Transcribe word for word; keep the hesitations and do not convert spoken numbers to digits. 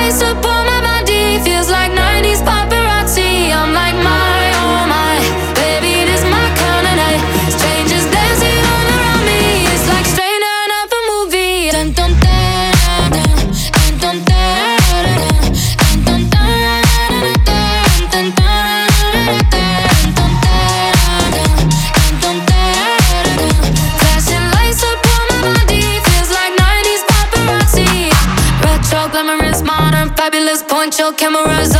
lights up on my body, feels like nineties paparazzi. I'm like my, oh my, baby, this my kind of night. Strangers dancing all around me, it's like straight out of a movie. Dun dun dun dun, dun dun dun dun, dun dun dun dun dun dun dun dun. Flashing lights up on my body, feels like nineties paparazzi. Retro, glamorous, modern, fabulous. Point your cameras